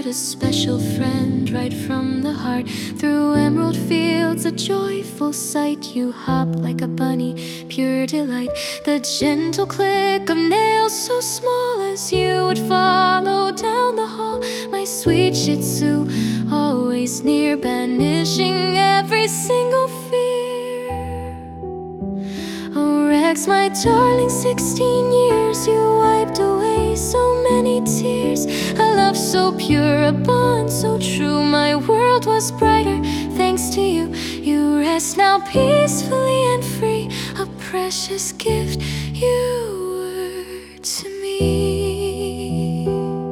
a special friend right from the heart. Through emerald fields, a joyful sight. You hop like a bunny, pure delight. The gentle click of nails so small as you would follow down the hall. My sweet Shih Tzu, always near, banishing every single fear. Oh Rex, my darling, 16 years you wiped away so many tears. A love so pure, a bond so true. My world was brighter thanks to you. You rest now peacefully and free, a precious gift you were to me.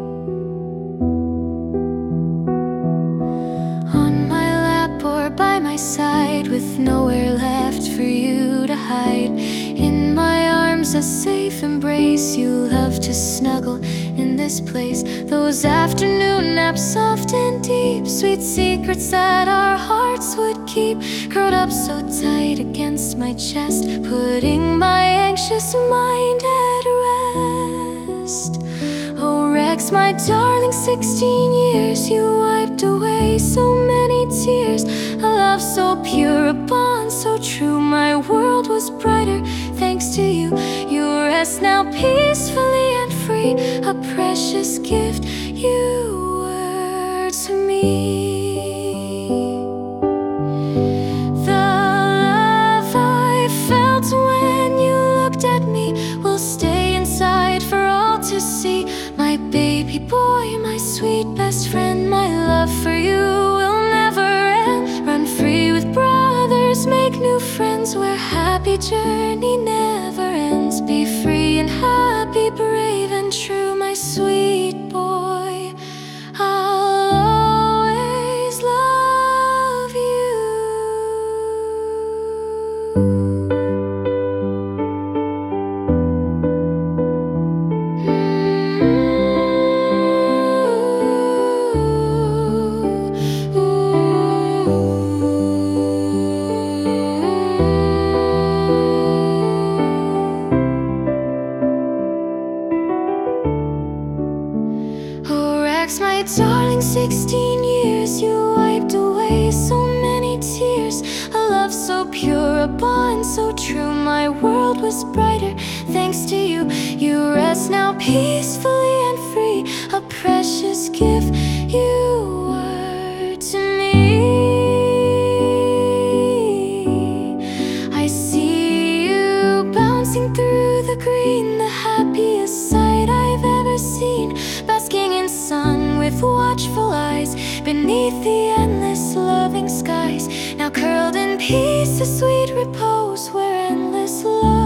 On my lap or by my side, with nowhere left for you to hide. In my arms a safe embrace, you love to snuggle in this place. Those afternoon naps, soft and deep, sweet secrets that our hearts would keep. Curled up so tight against my chest, putting my anxious mind at rest. Oh Rex, my darling, 16 years you wiped away so many tears. A love so pure, a bond so true. My world was brighter thanks to you. You rest now peacefully and free, a precious gift you were to me. The love I felt when you looked at me will stay inside for all to see. My baby boy, my sweet best friend, my love for you will never end. Run free with brothers, make new friends, where happy journey never ends. Be free and happy, brave and true, my sweet boy. I'll always love you. My darling, 16 years you wiped away so many tears. A love so pure, a bond so true. My world was brighter thanks to you. You rest now peacefully and free, a precious gift you were to me. I see you bouncing through the green, the happiest sight I've ever seen. Basking in sun with watchful eyes, beneath the endless loving skies. Now curled in peace, a sweet repose, where endless love